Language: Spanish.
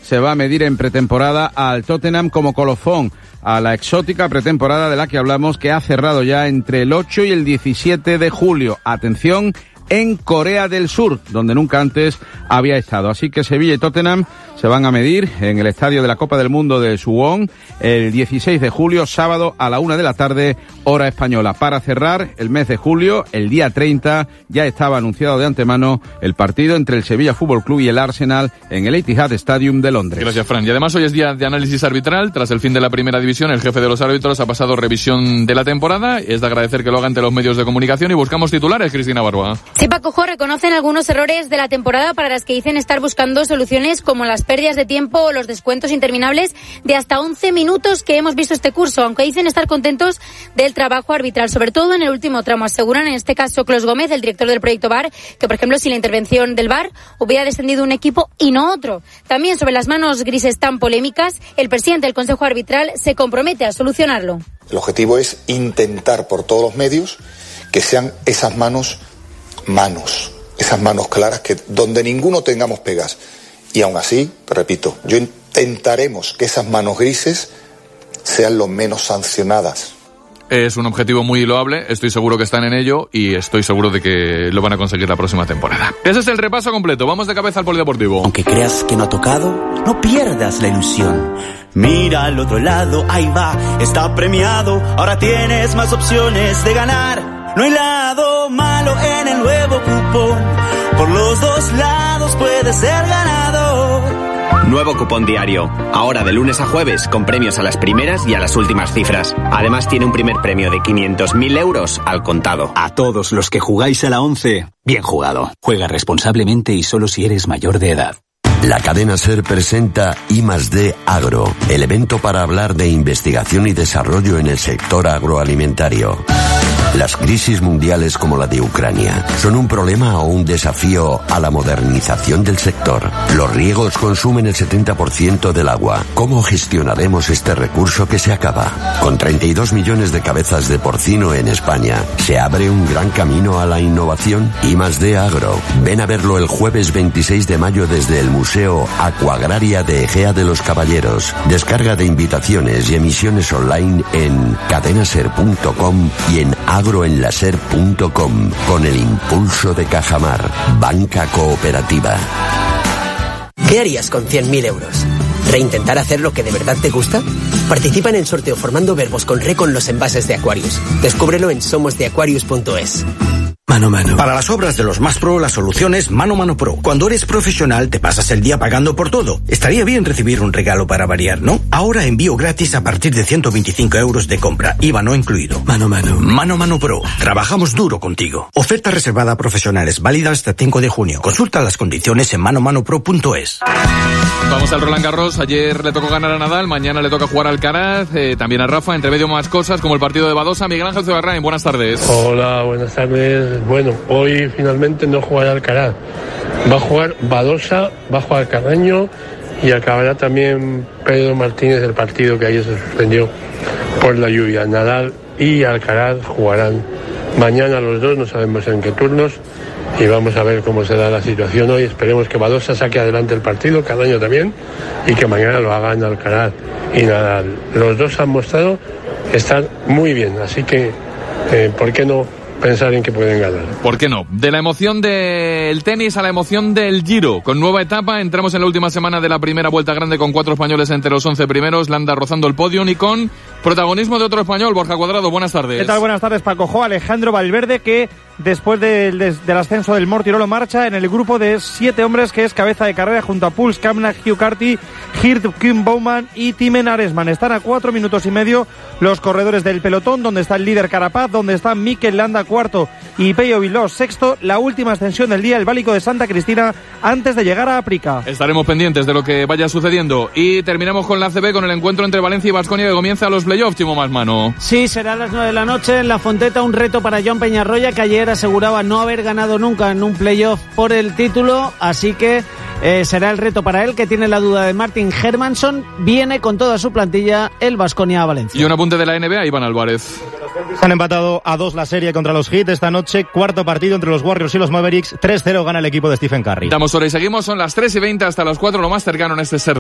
se va a medir en pretemporada al Tottenham como colofón a la exótica pretemporada de la que hablamos, que ha cerrado ya entre el 8 y el 17 de julio. Atención, en Corea del Sur, donde nunca antes había estado. Así que Sevilla y Tottenham se van a medir en el estadio de la Copa del Mundo de Suwon el 16 de julio, sábado a la 1 de la tarde, hora española. Para cerrar el mes de julio, el día 30, ya estaba anunciado de antemano el partido entre el Sevilla Fútbol Club y el Arsenal en el Etihad Stadium de Londres. Gracias, Fran. Y además hoy es día de análisis arbitral. Tras el fin de la primera división, el jefe de los árbitros ha pasado revisión de la temporada. Es de agradecer que lo haga ante los medios de comunicación y buscamos titulares, Cristina Barba. Sí, Paco Jo, reconocen algunos errores de la temporada para las que dicen estar buscando soluciones, como las pérdidas de tiempo o los descuentos interminables de hasta 11 minutos que hemos visto este curso, aunque dicen estar contentos del trabajo arbitral, sobre todo en el último tramo. Aseguran en este caso Clos Gómez, el director del proyecto VAR, que por ejemplo sin la intervención del VAR hubiera descendido un equipo y no otro. También sobre las manos grises tan polémicas, el presidente del Consejo Arbitral se compromete a solucionarlo. El objetivo es intentar por todos los medios que sean esas manos claras, que donde ninguno tengamos pegas. Y aún así, repito, intentaremos que esas manos grises sean lo menos sancionadas. Es un objetivo muy loable, estoy seguro que están en ello y estoy seguro de que lo van a conseguir la próxima temporada. Ese es el repaso completo, vamos de cabeza al polideportivo. Aunque creas que no ha tocado, no pierdas la ilusión. Mira al otro lado, ahí va, está premiado, ahora tienes más opciones de ganar. No hay lado malo en el nuevo cupón, por los dos lados puedes ser ganador. Nuevo cupón diario, ahora de lunes a jueves, con premios a las primeras y a las últimas cifras. Además tiene un primer premio de 500.000 euros al contado. A todos los que jugáis a la 11, bien jugado. Juega responsablemente y solo si eres mayor de edad. La cadena SER presenta I+D Agro, el evento para hablar de investigación y desarrollo en el sector agroalimentario. Las crisis mundiales como la de Ucrania son un problema o un desafío a la modernización del sector. Los riegos consumen el 70% del agua. ¿Cómo gestionaremos este recurso que se acaba? Con 32 millones de cabezas de porcino en España, ¿se abre un gran camino a la innovación? I+D Agro. Ven a verlo el jueves 26 de mayo desde el Museo Acuagraria de Egea de los Caballeros. Descarga de invitaciones y emisiones online en cadenaser.com y en agroenlaser.com, con el impulso de Cajamar, banca cooperativa. ¿Qué harías con 100.000 euros? ¿Reintentar hacer lo que de verdad te gusta? Participa en el sorteo formando verbos con re con los envases de Aquarius. Descúbrelo en somosdeaquarius.es. Mano Mano. Para las obras de los más pro, la solución es Mano Mano Pro. Cuando eres profesional, te pasas el día pagando por todo. Estaría bien recibir un regalo para variar, ¿no? Ahora envío gratis a partir de 125 euros de compra, IVA no incluido. Mano Mano. Mano Mano Pro. Trabajamos duro contigo. Oferta reservada a profesionales, válida hasta 5 de junio. Consulta las condiciones en manomanopro.es. Vamos al Roland Garros. Ayer le tocó ganar a Nadal, mañana le toca jugar al Alcaraz, también a Rafa, entre medio más cosas como el partido de Badosa. Miguel Ángel Zugarrain, buenas tardes. Hola, buenas tardes. Bueno, hoy finalmente no jugará Alcaraz. Va a jugar Badosa, va a jugar Carreño y acabará también Pedro Martínez del partido que ayer se suspendió por la lluvia. Nadal y Alcaraz jugarán mañana los dos, no sabemos en qué turnos, y vamos a ver cómo se da la situación hoy. Esperemos que Badosa saque adelante el partido, Carreño también, y que mañana lo hagan Alcaraz y Nadal. Los dos han mostrado estar muy bien, así que ¿por qué no pensar en que pueden ganar? ¿Por qué no? De la emoción del tenis a la emoción del Giro. Con nueva etapa, entramos en la última semana de la primera vuelta grande con 4 españoles entre los 11 primeros, Landa rozando el podium y con protagonismo de otro español. Borja Cuadrado, buenas tardes. ¿Qué tal? Buenas tardes, Paco Jo. Alejandro Valverde, que después del ascenso del Mortirolo marcha en el grupo de 7 hombres que es cabeza de carrera junto a Puls, Kamna, Hugh Carty, Geert Kim Bouwman y Timen Aresman. Están a 4 minutos y medio los corredores del pelotón, donde está el líder Carapaz, donde está Mikel Landa cuarto y Peyo Vilós sexto. La última ascensión del día, el Válico de Santa Cristina, antes de llegar a Aprica. Estaremos pendientes de lo que vaya sucediendo. Y terminamos con la ACB, con el encuentro entre Valencia y Baskonia que comienza los playoffs, Timo Masmano. Sí, será a las 9 de la noche en La Fonteta, un reto para John Peñarroya, que ayer aseguraba no haber ganado nunca en un playoff por el título, así que será el reto para él, que tiene la duda de Martin Hermansson. Viene con toda su plantilla el Baskonia a Valencia. Y un apunte de la NBA, Iván Álvarez. Han empatado a 2 la serie contra los Heat esta noche, cuarto partido entre los Warriors y los Mavericks, 3-0 gana el equipo de Stephen Curry. Damos hora y seguimos, son las 3:20 hasta las 4, lo más cercano en este ser.